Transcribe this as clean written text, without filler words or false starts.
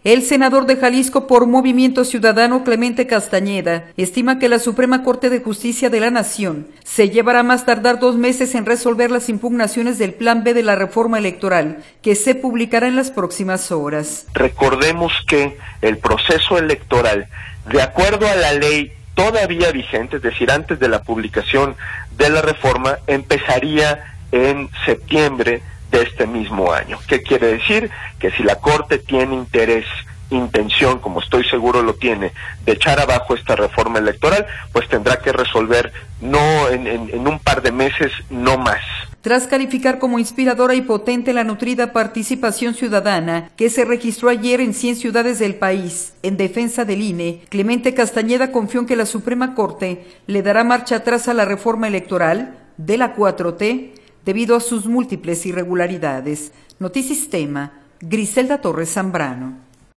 El senador de Jalisco por Movimiento Ciudadano, Clemente Castañeda, estima que la Suprema Corte de Justicia de la Nación se llevará más tardar 2 meses en resolver las impugnaciones del Plan B de la reforma electoral, que se publicará en las próximas horas. Recordemos que el proceso electoral, de acuerdo a la ley todavía vigente, es decir, antes de la publicación de la reforma, empezaría en septiembre de este mismo año. ¿Qué quiere decir? Que si la Corte tiene intención, como estoy seguro lo tiene, de echar abajo esta reforma electoral, pues tendrá que resolver no en un par de meses, no más. Tras calificar como inspiradora y potente la nutrida participación ciudadana que se registró ayer en 100 ciudades del país en defensa del INE, Clemente Castañeda confió en que la Suprema Corte le dará marcha atrás a la reforma electoral de la 4T debido a sus múltiples irregularidades. Notisistema, Griselda Torres Zambrano.